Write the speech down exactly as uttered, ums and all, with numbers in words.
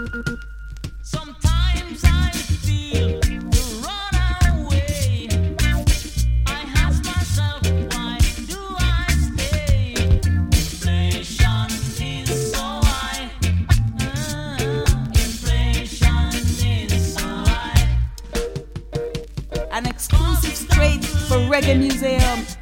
Sometimes I feel to run away. I ask myself, why do I stay? Inflation is so high. Uh, inflation is so high. An exclusive straight for Reggae Museum.